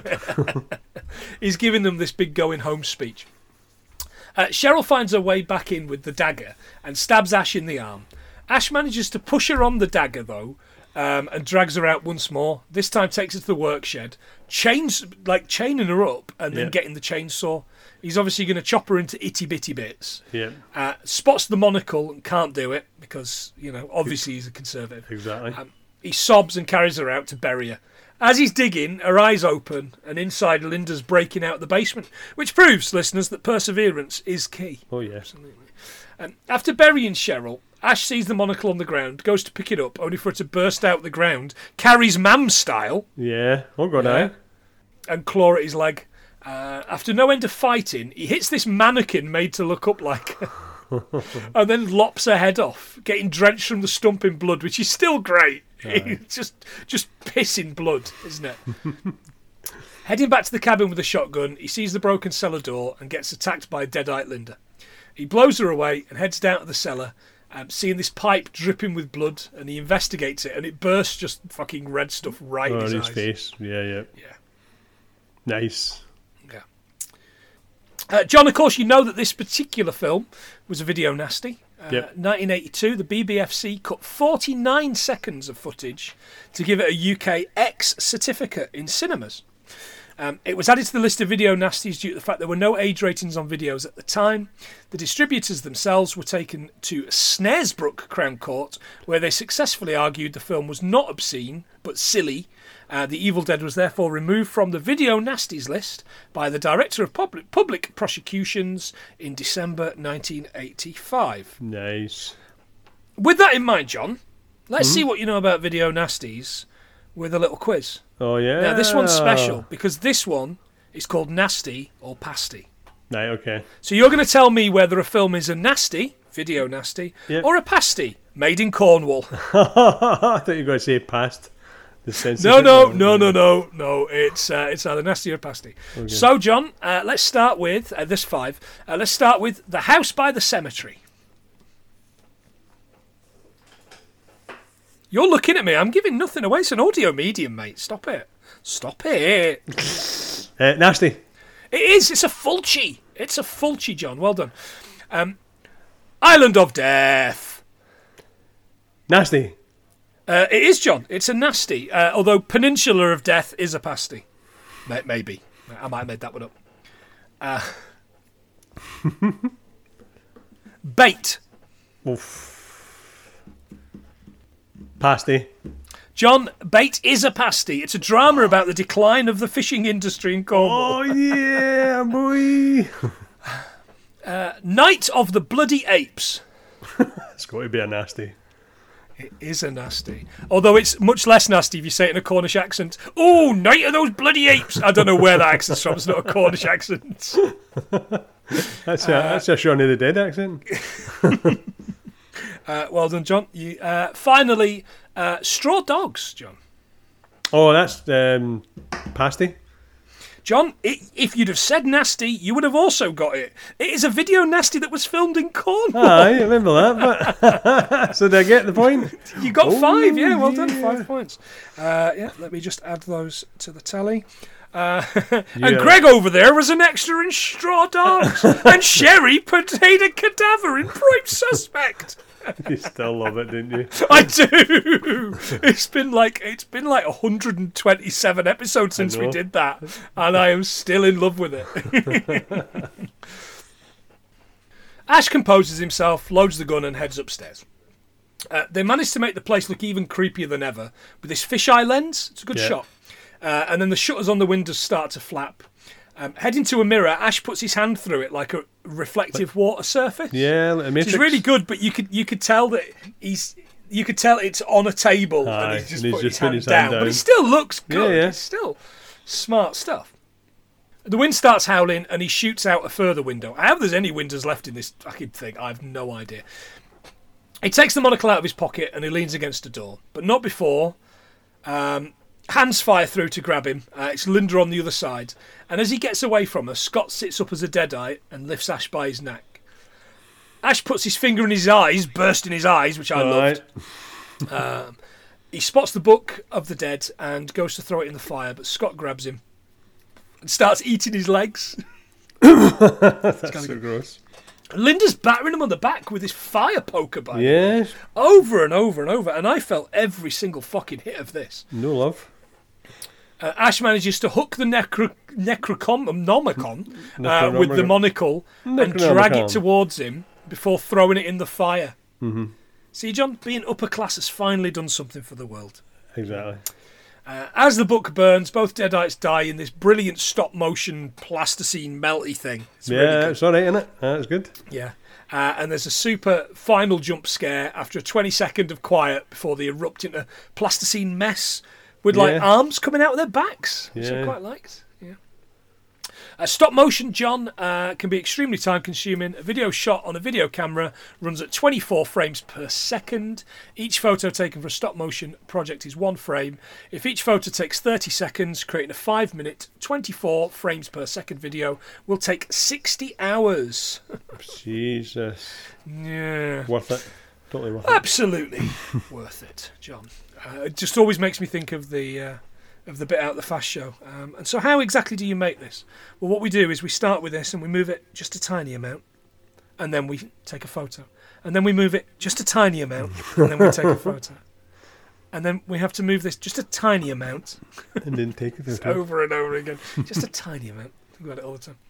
He's giving them this big going home speech. Uh, Cheryl finds her way back in with the dagger and stabs Ash in the arm. Ash manages to push her on the dagger, though, um, and drags her out once more. This time takes her to the work shed, chains, like chaining her up and then Yeah. getting the chainsaw. He's obviously going to chop her into itty-bitty bits. Yeah, Uh, spots the monocle and can't do it because, you know, obviously he's a conservative. exactly. Um, he sobs and carries her out to bury her. As he's digging, her eyes open, and inside Linda's breaking out the basement, which proves, listeners, that perseverance is key. Oh, yeah. Um, after burying Cheryl, Ash sees the monocle on the ground, goes to pick it up, only for it to burst out the ground, carries Mam style, Yeah. Oh, God, Yeah. aye. and claw at his leg. Uh, after no end of fighting, he hits this mannequin made to look up like and then lops her head off, getting drenched from the stump in blood, which is still great. It's just, just pissing blood, isn't it? Heading back to the cabin with a shotgun, he sees the broken cellar door and gets attacked by deadite Linda. He blows her away and heads down to the cellar, um, seeing this pipe dripping with blood, and he investigates it, and it bursts just fucking red stuff right Oh, in his, his eyes. face. Yeah, yeah. Yeah. Nice. Yeah. Uh, John, of course, you know that this particular film was a video nasty. Uh, Yep. nineteen eighty-two, the B B F C cut forty-nine seconds of footage to give it a U K X certificate in cinemas. Um, it was added to the list of video nasties due to the fact there were no age ratings on videos at the time. The distributors themselves were taken to Snaresbrook Crown Court, where they successfully argued the film was not obscene, but silly. Uh, the Evil Dead was therefore removed from the video nasties list by the Director of Public, Public Prosecutions in December nineteen eighty-five. Nice. With that in mind, John, let's Hmm? see what you know about video nasties with a little quiz. Oh, yeah. Now, this one's special because this one is called Nasty or Pasty. Right, okay. So you're going to tell me whether a film is a nasty, video nasty, Yep. or a pasty, made in Cornwall. I thought you were going to say past the censorship. No, no, no, no, no, no. It's uh, it's either nasty or pasty. Okay. So, John, uh, let's start with uh, this five. Uh, let's start with The House by the Cemetery. You're looking at me. I'm giving nothing away. It's an audio medium, mate. Stop it. Stop it. Uh, nasty. It is. It's a Fulci. It's a Fulci, John. Well done. Um, Island of Death. Nasty. Uh, it is, John. It's a nasty. Uh, although Peninsula of Death is a pasty. May- Maybe. I might have made that one up. Uh, Bait. Oof. Pasty. John, Bait is a pasty. It's a drama about the decline of the fishing industry in Cornwall. Oh, yeah, boy. Uh, Night of the Bloody Apes. It's got to be a nasty. It is a nasty. Although it's much less nasty if you say it in a Cornish accent. Oh, Night of those Bloody Apes. I don't know where that accent's from. It's not a Cornish accent. That's a, that's a Shaun of the Dead accent. Uh, well done, John. You, uh, finally, uh, Straw Dogs, John. Oh, that's um, pasty. John, it, if you'd have said nasty, you would have also got it. It is a video nasty that was filmed in Cornwall. Ah, I remember that. But so did I get the point? You got Oh, five, yeah, well done, yeah. five points. Uh, yeah, let me just add those to the tally. Uh, Yeah. And Greg over there was an extra in Straw Dogs, and Sherry played a cadaver in Prime Suspect. You still love it, didn't you? I do. It's been like it's been like one hundred twenty-seven episodes since we know. did that, and I am still in love with it. Ash composes himself, loads the gun, and heads upstairs. Uh, they manage to make the place look even creepier than ever with this fisheye lens. It's a good Yeah. shot. Uh, and then the shutters on the windows start to flap. Um, heading to a mirror, Ash puts his hand through it like a reflective water surface. Yeah, like a Which Matrix. is really good, but you could you could tell that he's you could tell it's on a table Aye, and he's just and he's put just his, putting hand, his down, hand But down. it still looks good. Yeah, yeah. It's still smart stuff. The wind starts howling and he shoots out a further window. How there's any windows left in this fucking thing, I have no idea. He takes the monocle out of his pocket and he leans against a door, but not before. Um, hands fire through to grab him. Uh, it's Linda on the other side. And as he gets away from her, Scott sits up as a deadite and lifts Ash by his neck. Ash puts his finger in his eyes, bursting his eyes, which I All loved. right. Um, he spots the Book of the Dead and goes to throw it in the fire, but Scott grabs him and starts eating his legs. That's so gross. Linda's battering him on the back with his fire poker, by the way, Yes. over and over and over, and I felt every single fucking hit of this. No love. Uh, Ash manages to hook the necro- Necronomicon uh, with the Necronomicon. monocle and drag it Necronomicon. towards him before throwing it in the fire. Mm-hmm. See, John, being upper class has finally done something for the world. Exactly. Uh, as the book burns, both Deadites die in this brilliant stop-motion plasticine melty thing. It's Yeah, really good. it's all right, isn't it? That's good. Yeah. Uh, and there's a super final jump scare after a twenty second of quiet before they erupt into plasticine mess with like Yeah. arms coming out of their backs, which I Yeah. quite liked. Yeah. Uh, stop motion, John, uh, can be extremely time consuming. A video shot on a video camera runs at twenty-four frames per second. Each photo taken for a stop motion project is one frame. If each photo takes thirty seconds, creating a five minute, twenty-four frames per second video will take sixty hours. Jesus. Yeah. Worth it. Totally worth it. Absolutely worth it, John. Uh, it just always makes me think of the uh, of the Bit Out the Fast show. Um, and so how exactly do you make this? Well, what we do is we start with this and we move it just a tiny amount, and then we take a photo. And then we move it just a tiny amount, and then we take a photo. And then we have to move this just a tiny amount. And then take a photo. Over and over again. Just a tiny amount. Think about it all the time.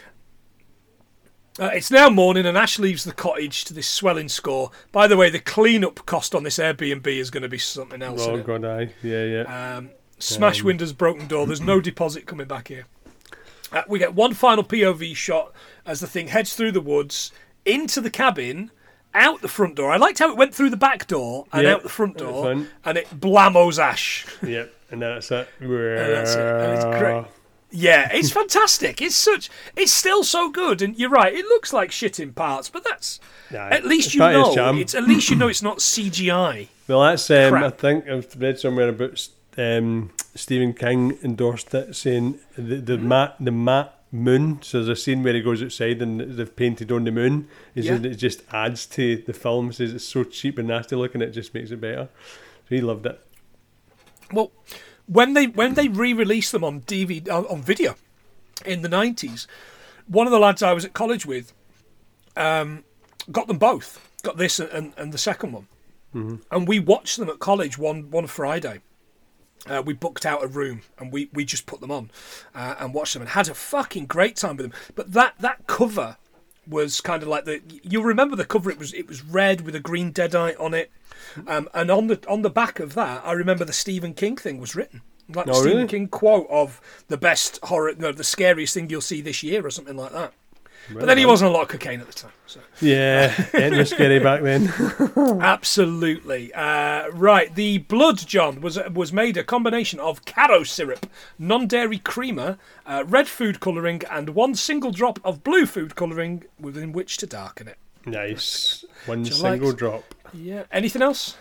Uh, it's now morning and Ash leaves the cottage to this swelling score. By the way, the clean-up cost on this Airbnb is going to be something else. Oh, isn't it? God, aye. Yeah, yeah. Um, smash Um, windows, broken door. There's no deposit coming back here. Uh, we get one final P O V shot as the thing heads through the woods, into the cabin, out the front door. I liked how it went through the back door and Yep, out the front that's door, fun. and it blamos Ash. Yep, and that's it. And that's it. And it's Uh, great. Yeah, it's fantastic. It's such. It's still so good, and you're right. It looks like shit in parts, but that's Aye. at least It's you part of his know. charm. It's at least you know it's not C G I. Well, that's, um, I Crap. think I've read somewhere about um, Stephen King endorsed it, saying the, the, mat, the mat moon, so there's a scene where he goes outside and they've painted on the moon. He Yeah. says it just adds to the film. He says it's so cheap and nasty looking, it just makes it better. So he loved it. Well, when they when they re-released them on D V D on, on video in the nineties, one of the lads I was at college with um, got them both. Got this and, and, and the second one, Mm-hmm. and we watched them at college one one Friday. Uh, we booked out a room and we, we just put them on uh, and watched them and had a fucking great time with them. But that, that cover was kind of like the you'll remember the cover. It was it was red with a green deadite on it, um, and on the on the back of that, I remember the Stephen King thing was written. Like the Oh, Stephen really? King quote of the best horror, no, the scariest thing you'll see this year or something like that. But then he wasn't on a lot of cocaine at the time. So. Yeah, it was scary back then. Absolutely. Uh, right, the blood, John, was was made a combination of caro syrup, non-dairy creamer, uh, red food colouring, and one single drop of blue food colouring within which to darken it. Nice. One Do you single like- drop. Yeah. Anything else?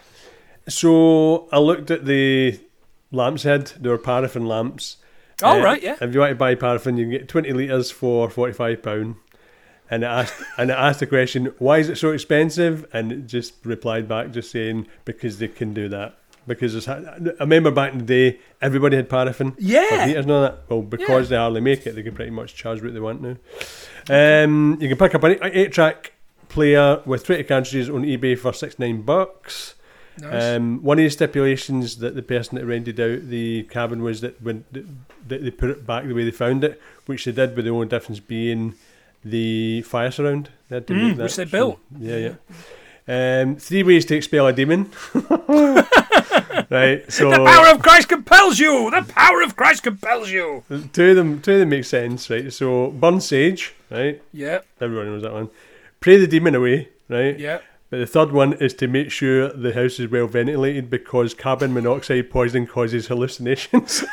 So I looked at the lamps head. They were paraffin lamps. Oh, Uh, right, yeah. If you want to buy paraffin, you can get twenty litres for forty-five pounds. And it asked, and it asked the question, why is it so expensive? And it just replied back, just saying, because they can do that. Because there's, I remember back in the day, everybody had paraffin. Yeah. For heaters and all that. Well, because they hardly make it, they can pretty much charge what they want now. Um, you can pick up an eight-track player with twenty cartridges on eBay for sixty-nine bucks. Nice. Um, one of the stipulations that the person that rented out the cabin was that when that they put it back the way they found it, which they did, with the only difference being the fire surround. They had to Mm, make that. which they So, built. yeah, yeah. Um, three ways to expel a demon. Right, so The power of Christ compels you! The power of Christ compels you! two of them, two of them make sense, right? So burn sage, right? Yeah, Everyone knows that one. Pray the demon away, right? yeah. But the third one is to make sure the house is well ventilated because carbon monoxide poisoning causes hallucinations.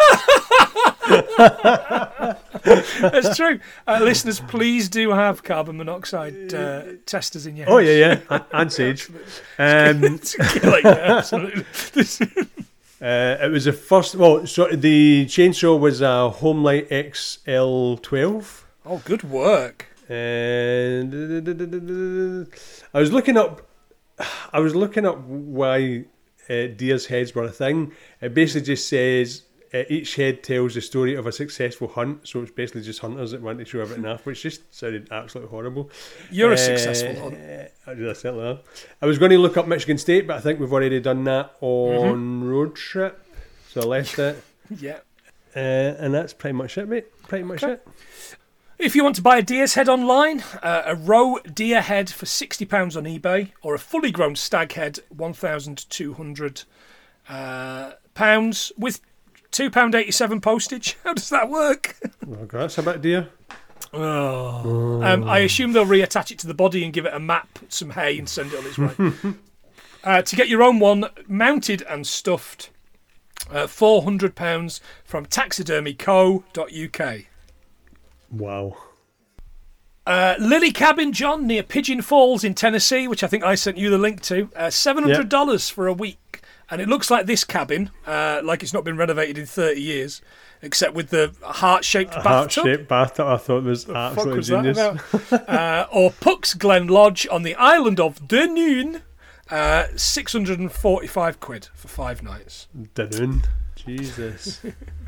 That's true. Uh, listeners, please do have carbon monoxide uh, testers in your house. Oh yeah, yeah, and, and sage. Um, It's killing, yeah, absolutely. uh, it was the first. Well, so the chainsaw was a Homelight X L twelve. Oh, good work. And I was looking up. I was looking up why uh, deer's heads were a thing. It basically just says uh, each head tells the story of a successful hunt. So it's basically just hunters that want to show everything off, which just sounded absolutely horrible. You're a Uh, successful hunt. I did I certainly am. I was going to look up Michigan State, but I think we've already done that on Mm-hmm. Road Trip, so I left it. Yeah. Uh, and that's pretty much it, mate. Pretty much Okay. it. If you want to buy a deer's head online, uh, a roe deer head for sixty pounds on eBay, or a fully grown stag head, one thousand two hundred pounds, with two pounds eighty-seven postage. How does that work? Oh God, that's a bit dear. Oh. Um, I assume they'll reattach it to the body and give it a map, some hay, and send it on its way. uh, to get your own one mounted and stuffed, uh, four hundred pounds from taxidermy co dot U K. Wow. Uh, Lily Cabin, John, near Pigeon Falls in Tennessee, which I think I sent you the link to. Uh, seven hundred dollars for a week. And it looks like this cabin, uh, like it's not been renovated in thirty years, except with the heart-shaped A bathtub. heart-shaped bathtub I thought was Fuck absolutely was that genius. about? uh, or Puck's Glen Lodge on the island of Dunoon, uh, six hundred forty-five quid for five nights. Danoon. Jesus.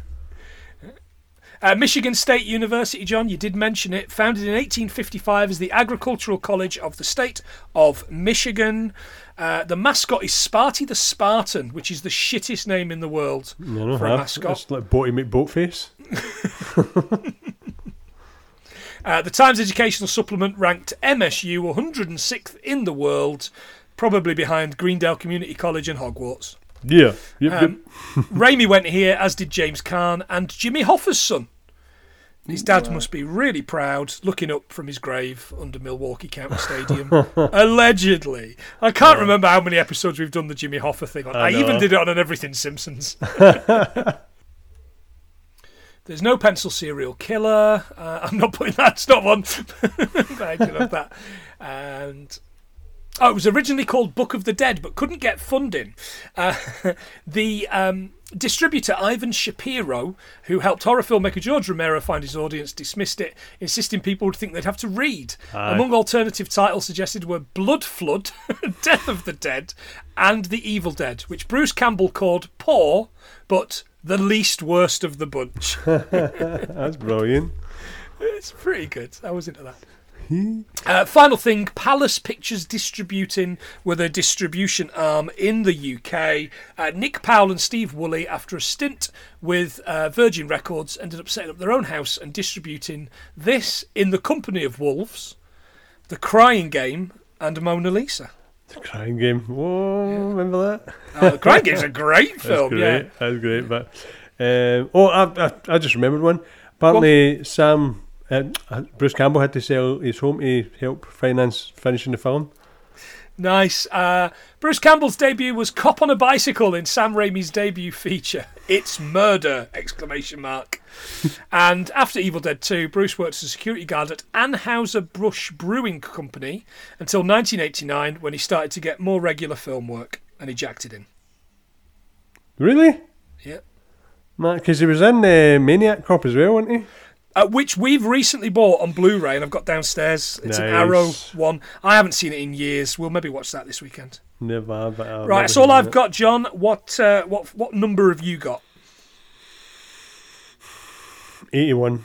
Uh, Michigan State University, John, you did mention it. Founded in eighteen fifty-five as the Agricultural College of the State of Michigan. Uh, the mascot is Sparty the Spartan, which is the shittest name in the world No, for no, a mascot. It's like Boaty McBoatface. uh, the Times Educational Supplement ranked M S U one hundred sixth in the world, probably behind Greendale Community College and Hogwarts. Yeah. Yep, Um, Raimi went here, as did James Caan and Jimmy Hoffa's son. His dad must be really proud, looking up from his grave under Milwaukee County Stadium. Allegedly. I can't Yeah. remember how many episodes we've done the Jimmy Hoffa thing on. I, I even know. did it on an Everything Simpsons. There's no pencil serial killer. Uh, I'm not putting that. Stop one. I do love that. And oh, it was originally called Book of the Dead, but couldn't get funding. Uh, the um, distributor Ivan Shapiro, who helped horror filmmaker George Romero find his audience, dismissed it, insisting people would think they'd have to read. Aye. Among alternative titles suggested were Blood Flood, Death of the Dead, and The Evil Dead, which Bruce Campbell called poor, but the least worst of the bunch. That's brilliant. It's pretty good. I was into that. Uh, final thing, Palace Pictures Distributing were the distribution arm in the U K. Uh, Nick Powell and Steve Woolley, after a stint with uh, Virgin Records, ended up setting up their own house and distributing this in the company of Wolves, The Crying Game, and Mona Lisa. The Crying Game. Whoa, yeah. Remember that? Uh, the Crying Game's a great film, That's great. yeah. That's great. But um, oh, I, I I just remembered one. Apparently, Sam. Uh, Bruce Campbell had to sell his home to help finance finishing the film. Nice. Uh, Bruce Campbell's debut was Cop on a Bicycle in Sam Raimi's debut feature. It's murder! Exclamation mark. And after Evil Dead two, Bruce worked as a security guard at Anheuser-Busch Brewing Company until nineteen eighty-nine, when he started to get more regular film work, and he jacked it in. Really? Yeah. Because he was in uh, Maniac Cop as well, wasn't he? Uh, which we've recently bought on Blu-ray and I've got downstairs. It's an Nice. Arrow one. I haven't seen it in years. We'll maybe watch that this weekend. Never, but I've Right, never that's all seen I've it. got, John. What uh, what what number have you got? eighty-one,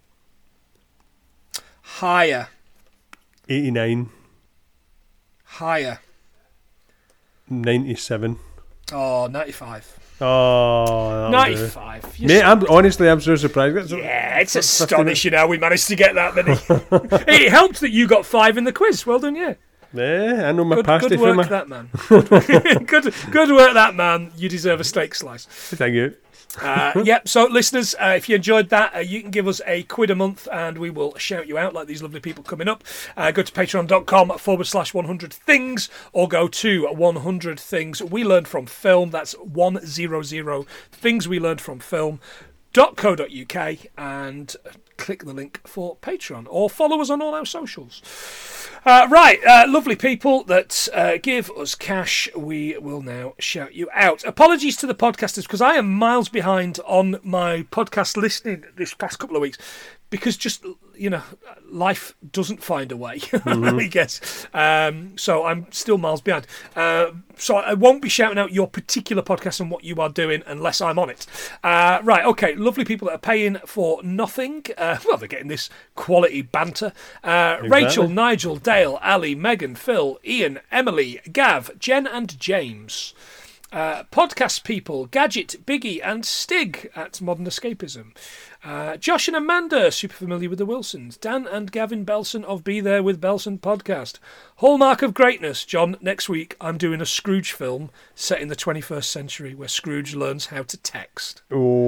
Higher. eighty-nine, Higher. ninety-seven. Oh, ninety-five. Oh, ninety-five. You're Mate, so- I'm honestly, I'm so surprised. That's yeah, it's that's astonishing how we managed to get that many. It helped that you got five in the quiz. Well done, yeah. Yeah, I know my Good, pasty good for work, my. that man. Good, good, good work, that man. You deserve a steak slice. Thank you. Uh, yep. So, listeners, uh, if you enjoyed that, uh, you can give us a quid a month, and we will shout you out like these lovely people coming up. Uh, go to patreon.com forward slash 100 things, or go to one hundred things we learned from film. That's one hundred things we learned from film. .co.uk and click the link for Patreon, or follow us on all our socials. Uh, right, uh, lovely people that uh, give us cash, we will now shout you out. Apologies to the podcasters, because I am miles behind on my podcast listening this past couple of weeks, because just, you know, life doesn't find a way, Mm-hmm. I guess. Um, so I'm still miles behind. Uh, so I won't be shouting out your particular podcast and what you are doing unless I'm on it. Uh, right, okay, lovely people that are paying for nothing. Uh, well, they're getting this quality banter. Uh, Exactly. Rachel, Nigel, Dale, Ali, Megan, Phil, Ian, Emily, Gav, Jen and James. Uh, podcast people, Gadget, Biggie and Stig at Modern Escapism. Uh, Josh and Amanda, super familiar with the Wilsons. Dan and Gavin Belson of Be There with Belson podcast. Hallmark of Greatness. John, next week I'm doing a Scrooge film set in the twenty-first century where Scrooge learns how to text.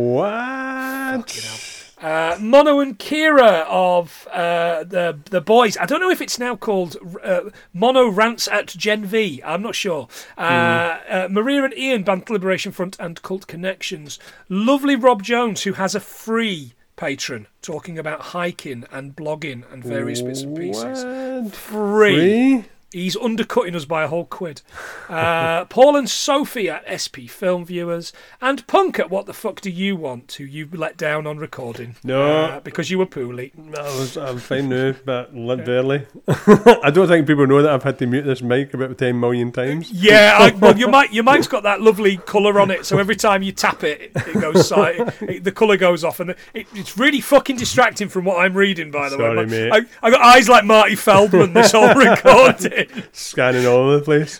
What? Uh, Mono and Kira of uh, the the boys. I don't know if it's now called uh, Mono Rants at Gen V. I'm not sure. Uh, mm. uh, Maria and Ian, Band Liberation Front and Cult Connections. Lovely Rob Jones, who has a free patron talking about hiking and blogging and various bits and pieces. What? Free. Free? He's undercutting us by a whole quid. Uh, Paul and Sophie at S P Film Viewers. And Punk at What the Fuck Do You Want, who you let down on recording. No. Uh, because you were poorly. I was, I'm fine now, but lit barely. I don't think people know that I've had to mute this mic about ten million times. Yeah, I, well, your mic, your mic's got that lovely colour on it, so every time you tap it, it goes side, it, the colour goes off, and it, it's really fucking distracting from what I'm reading, by the Sorry, way. mate. I, I got eyes like Marty Feldman this whole recording. Scanning all over the place.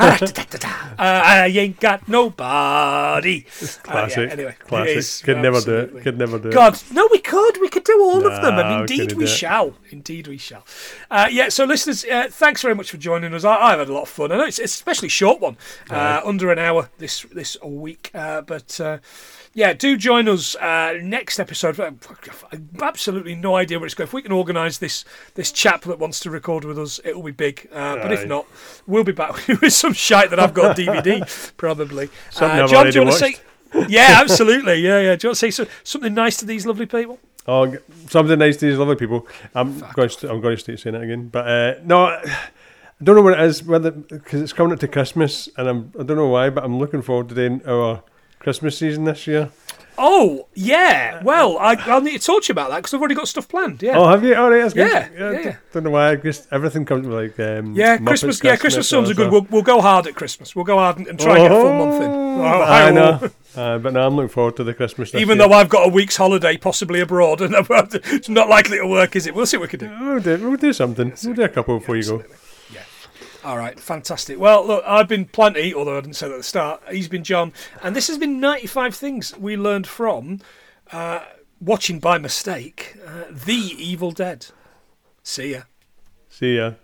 uh, I ain't got nobody. Classic. Uh, yeah, anyway, Classic. it is, Could never do absolutely. it. Could never do it. God, no, we could. We could do all of them, Nah, and we indeed couldn't we do it. shall. Indeed we shall. Uh, yeah, so listeners, uh, thanks very much for joining us. I, I've had a lot of fun. I know it's, it's a especially short one, uh, under an hour this this week, uh, but. Uh, Yeah, do join us uh, next episode. I've absolutely no idea where it's going. If we can organise this this chap that wants to record with us, it'll be big. Uh, but if not, we'll be back with some shite that I've got on D V D, probably. Something Uh, I've John, already do you want to watched. say? Yeah, absolutely. Yeah, yeah. Do you want to say so, something nice to these lovely people? Oh, g- something nice to these lovely people. I'm going to, I'm going to start saying it again, but uh, no, I don't know what it is. Whether because it's coming up to Christmas, and I'm I don't know why, but I'm looking forward to doing our Christmas season this year. Oh, yeah. Well, I, I'll need to talk to you about that because I've already got stuff planned. Yeah. Oh, have you? All right, that's good. Yeah, I yeah, yeah. don't know why. Just everything comes with like um, Yeah, Muppets Christmas. Yeah, Christmas films are good. also. We'll, we'll go hard at Christmas. We'll go hard and, and try and get a full month in. Oh, Oh, I hi, know. all. Uh, but no, I'm looking forward to the Christmas. This Even year. though I've got a week's holiday, possibly abroad, and it's not likely to work, is it? We'll see what we can do. We'll do, we'll do something. We'll do a couple before you go. Yeah. All right, fantastic. Well, look, I've been Plenty, although I didn't say that at the start. He's been John, and this has been ninety-five Things We Learned From uh, Watching by Mistake uh, The Evil Dead. See ya. See ya.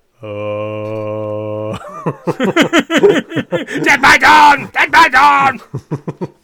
Oh. Dead by dawn! Dead by dawn!